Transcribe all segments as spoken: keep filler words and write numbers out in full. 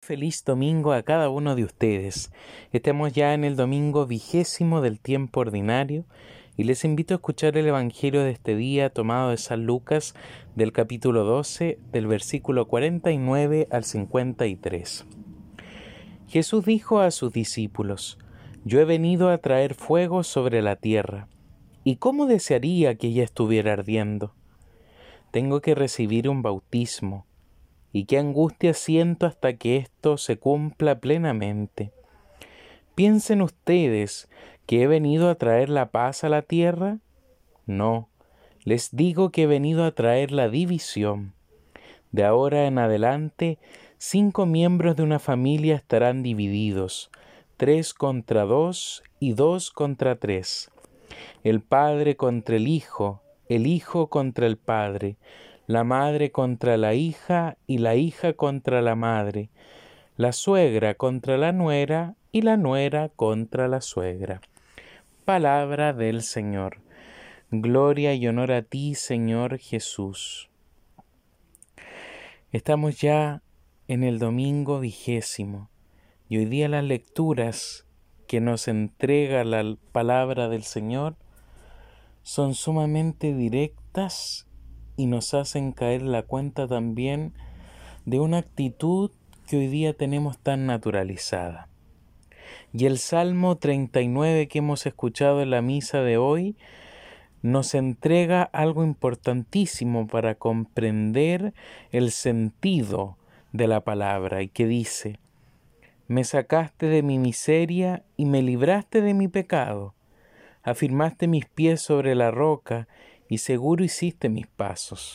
Feliz domingo a cada uno de ustedes. Estamos ya en el domingo vigésimo del tiempo ordinario y les invito a escuchar el Evangelio de este día tomado de San Lucas del capítulo doce del versículo cuarenta y nueve al cincuenta y tres. Jesús dijo a sus discípulos: Yo he venido a traer fuego sobre la tierra, y cómo desearía que ella estuviera ardiendo. Tengo que recibir un bautismo, y qué angustia siento hasta que esto se cumpla plenamente. ¿Piensen ustedes que he venido a traer la paz a la tierra? No, les digo que he venido a traer la división. De ahora en adelante, cinco miembros de una familia estarán divididos, tres contra dos y dos contra tres. El padre contra el hijo, el hijo contra el padre, la madre contra la hija y la hija contra la madre, la suegra contra la nuera y la nuera contra la suegra. Palabra del Señor. Gloria y honor a ti, Señor Jesús. Estamos ya en el domingo vigésimo y hoy día las lecturas que nos entrega la palabra del Señor son sumamente directas y nos hacen caer la cuenta también de una actitud que hoy día tenemos tan naturalizada. Y el Salmo treinta y nueve que hemos escuchado en la misa de hoy nos entrega algo importantísimo para comprender el sentido de la palabra, y que dice: Me sacaste de mi miseria y me libraste de mi pecado. Afirmaste mis pies sobre la roca y seguro hiciste mis pasos.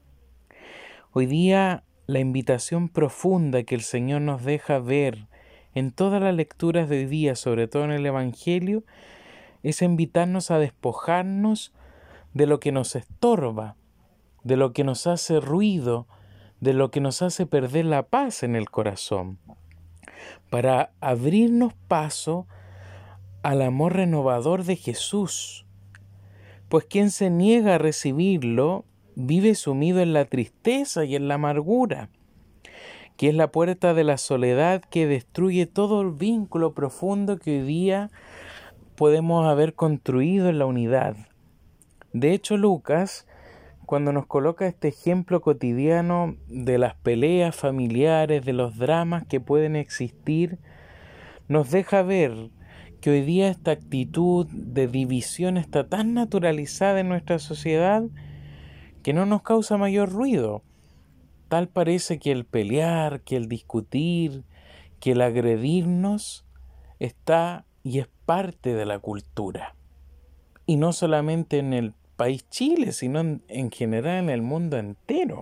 Hoy día la invitación profunda que el Señor nos deja ver en todas las lecturas de hoy día, sobre todo en el Evangelio, es invitarnos a despojarnos de lo que nos estorba, de lo que nos hace ruido, de lo que nos hace perder la paz en el corazón, para abrirnos paso al amor renovador de Jesús. Pues quien se niega a recibirlo vive sumido en la tristeza y en la amargura, que es la puerta de la soledad que destruye todo el vínculo profundo que hoy día podemos haber construido en la unidad. De hecho, Lucas, cuando nos coloca este ejemplo cotidiano de las peleas familiares, de los dramas que pueden existir, nos deja ver que hoy día esta actitud de división está tan naturalizada en nuestra sociedad que no nos causa mayor ruido. Tal parece que el pelear, que el discutir, que el agredirnos está y es parte de la cultura. Y no solamente en el país Chile, sino en, en general en el mundo entero.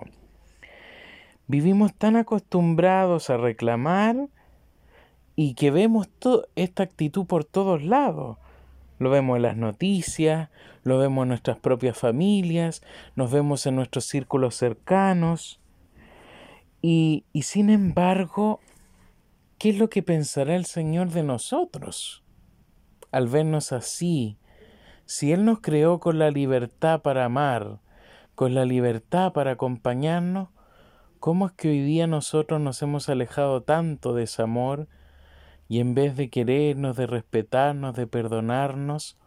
Vivimos tan acostumbrados a reclamar y que vemos to- esta actitud por todos lados. Lo vemos en las noticias, lo vemos en nuestras propias familias, nos vemos en nuestros círculos cercanos. Y, y sin embargo, ¿qué es lo que pensará el Señor de nosotros al vernos así? Si Él nos creó con la libertad para amar, con la libertad para acompañarnos, ¿cómo es que hoy día nosotros nos hemos alejado tanto de ese amor? Y en vez de querernos, de respetarnos, de perdonarnos,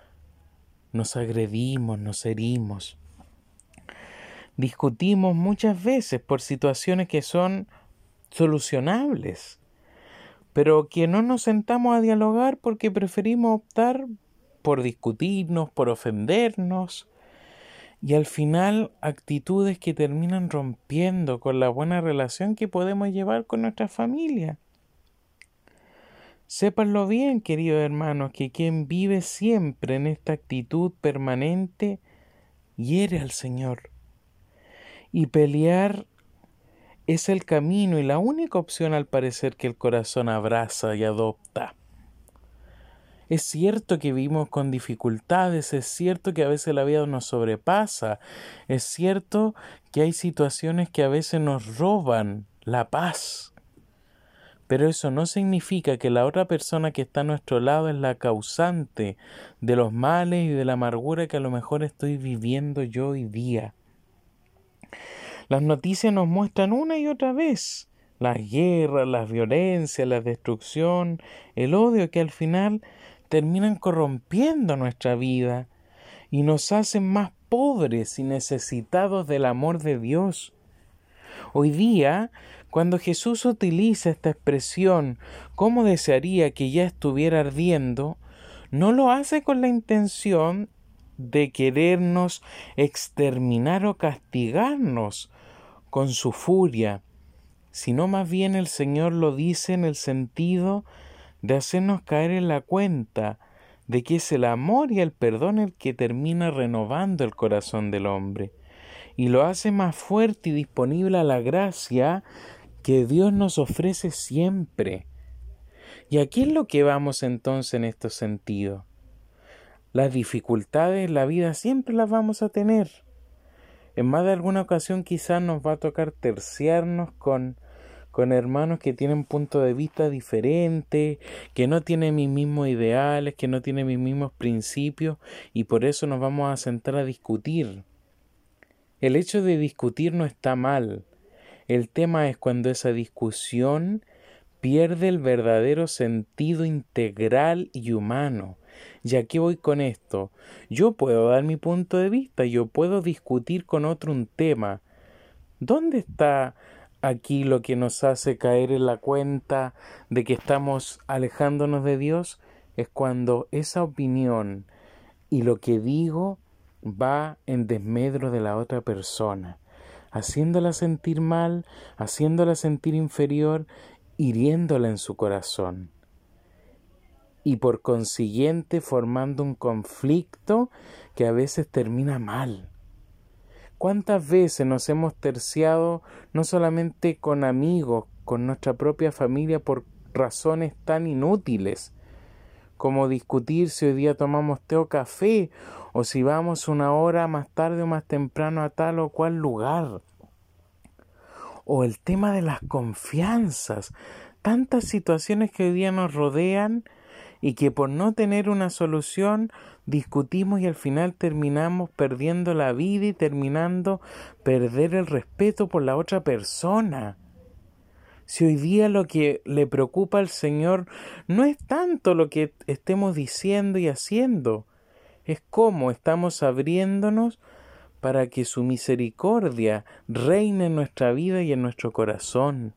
nos agredimos, nos herimos. Discutimos muchas veces por situaciones que son solucionables, pero que no nos sentamos a dialogar porque preferimos optar por discutirnos, por ofendernos, y al final actitudes que terminan rompiendo con la buena relación que podemos llevar con nuestra familia. Sépanlo bien, queridos hermanos, que quien vive siempre en esta actitud permanente hiere al Señor. Y pelear es el camino y la única opción al parecer que el corazón abraza y adopta. Es cierto que vivimos con dificultades, es cierto que a veces la vida nos sobrepasa, es cierto que hay situaciones que a veces nos roban la paz. Pero eso no significa que la otra persona que está a nuestro lado es la causante de los males y de la amargura que a lo mejor estoy viviendo yo hoy día. Las noticias nos muestran una y otra vez las guerras, las violencias, la destrucción, el odio que al final terminan corrompiendo nuestra vida y nos hacen más pobres y necesitados del amor de Dios. Hoy día, cuando Jesús utiliza esta expresión, ¿cómo desearía que ya estuviera ardiendo?, no lo hace con la intención de querernos exterminar o castigarnos con su furia, sino más bien el Señor lo dice en el sentido de hacernos caer en la cuenta de que es el amor y el perdón el que termina renovando el corazón del hombre y lo hace más fuerte y disponible a la gracia que Dios nos ofrece siempre. ¿Y aquí es lo que vamos entonces en estos sentidos? Las dificultades en la vida siempre las vamos a tener. En más de alguna ocasión quizás nos va a tocar terciarnos con, con hermanos que tienen puntos de vista diferentes, que no tienen mis mismos ideales, que no tienen mis mismos principios, y por eso nos vamos a sentar a discutir. El hecho de discutir no está mal. El tema es cuando esa discusión pierde el verdadero sentido integral y humano. ¿Y a qué voy con esto? Yo puedo dar mi punto de vista, yo puedo discutir con otro un tema. ¿Dónde está aquí lo que nos hace caer en la cuenta de que estamos alejándonos de Dios? Es cuando esa opinión y lo que digo va en desmedro de la otra persona, haciéndola sentir mal, haciéndola sentir inferior, hiriéndola en su corazón y por consiguiente formando un conflicto que a veces termina mal. ¿Cuántas veces nos hemos terciado no solamente con amigos, con nuestra propia familia por razones tan inútiles como discutir si hoy día tomamos té o café o si vamos una hora más tarde o más temprano a tal o cual lugar? O el tema de las confianzas, tantas situaciones que hoy día nos rodean y que por no tener una solución discutimos y al final terminamos perdiendo la vida y terminando perder el respeto por la otra persona. Si hoy día lo que le preocupa al Señor no es tanto lo que estemos diciendo y haciendo, es cómo estamos abriéndonos para que su misericordia reine en nuestra vida y en nuestro corazón,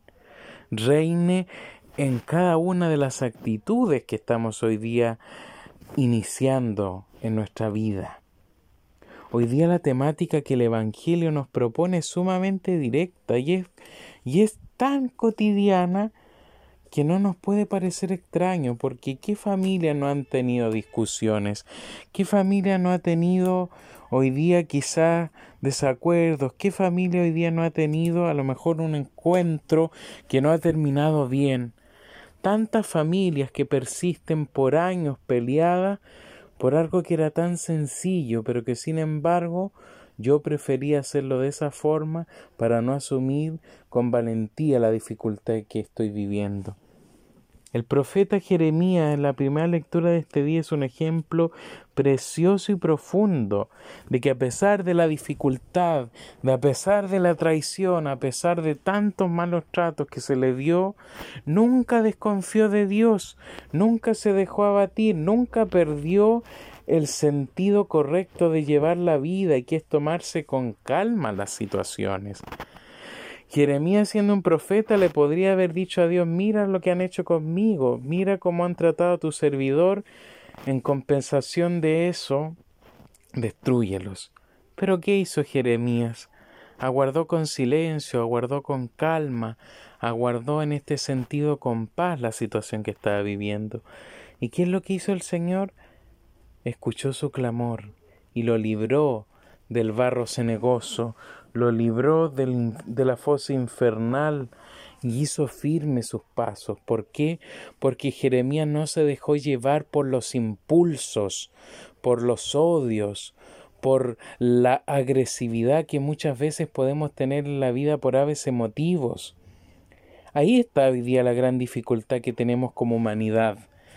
reine en cada una de las actitudes que estamos hoy día iniciando en nuestra vida. Hoy día la temática que el Evangelio nos propone es sumamente directa y es, y es tan cotidiana que no nos puede parecer extraño, porque ¿qué familia no han tenido discusiones? ¿Qué familia no ha tenido hoy día quizás desacuerdos? ¿Qué familia hoy día no ha tenido a lo mejor un encuentro que no ha terminado bien? Tantas familias que persisten por años peleadas por algo que era tan sencillo, pero que sin embargo yo prefería hacerlo de esa forma para no asumir con valentía la dificultad que estoy viviendo. El profeta Jeremías en la primera lectura de este día es un ejemplo precioso y profundo de que a pesar de la dificultad, de a pesar de la traición, a pesar de tantos malos tratos que se le dio, nunca desconfió de Dios, nunca se dejó abatir, nunca perdió el sentido correcto de llevar la vida y que es tomarse con calma las situaciones. Jeremías, siendo un profeta, le podría haber dicho a Dios: mira lo que han hecho conmigo, mira cómo han tratado a tu servidor, en compensación de eso, destrúyelos. Pero ¿qué hizo Jeremías? Aguardó con silencio, aguardó con calma, aguardó en este sentido con paz la situación que estaba viviendo. ¿Y qué es lo que hizo el Señor? Escuchó su clamor y lo libró del barro cenagoso, lo libró del, de la fosa infernal y hizo firmes sus pasos. ¿Por qué? Porque Jeremías no se dejó llevar por los impulsos, por los odios, por la agresividad que muchas veces podemos tener en la vida por aves emotivos. Ahí está hoy día la gran dificultad que tenemos como humanidad.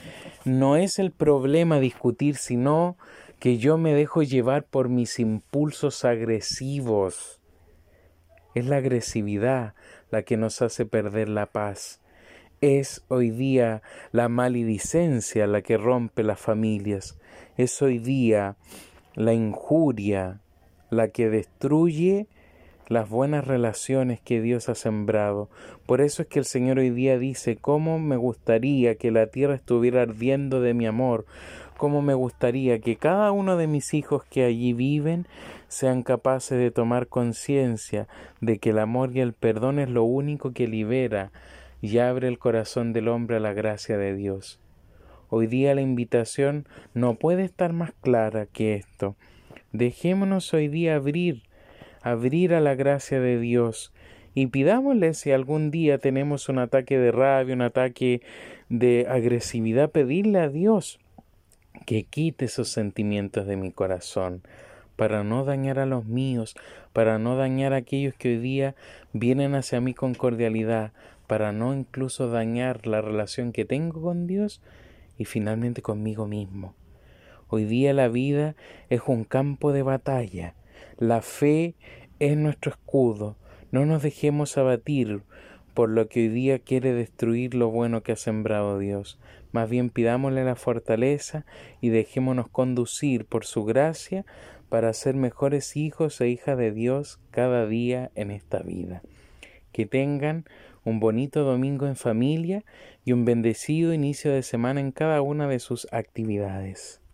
No es el problema discutir, sino que yo me dejo llevar por mis impulsos agresivos. Es la agresividad, la que nos hace perder la paz. Es hoy día la maledicencia la que rompe las familias. Es hoy día la injuria la que destruye las buenas relaciones que Dios ha sembrado. Por eso es que el Señor hoy día dice: cómo me gustaría que la tierra estuviera ardiendo de mi amor, cómo me gustaría que cada uno de mis hijos que allí viven sean capaces de tomar conciencia de que el amor y el perdón es lo único que libera y abre el corazón del hombre a la gracia de Dios. Hoy día la invitación no puede estar más clara que esto. Dejémonos hoy día abrir, abrir a la gracia de Dios y pidámosle, si algún día tenemos un ataque de rabia, un ataque de agresividad, pedirle a Dios que quite esos sentimientos de mi corazón, para no dañar a los míos, para no dañar a aquellos que hoy día vienen hacia mí con cordialidad, para no incluso dañar la relación que tengo con Dios y finalmente conmigo mismo. Hoy día la vida es un campo de batalla. La fe es nuestro escudo. No nos dejemos abatir por lo que hoy día quiere destruir lo bueno que ha sembrado Dios. Más bien pidámosle la fortaleza y dejémonos conducir por su gracia para ser mejores hijos e hijas de Dios cada día en esta vida. Que tengan un bonito domingo en familia y un bendecido inicio de semana en cada una de sus actividades.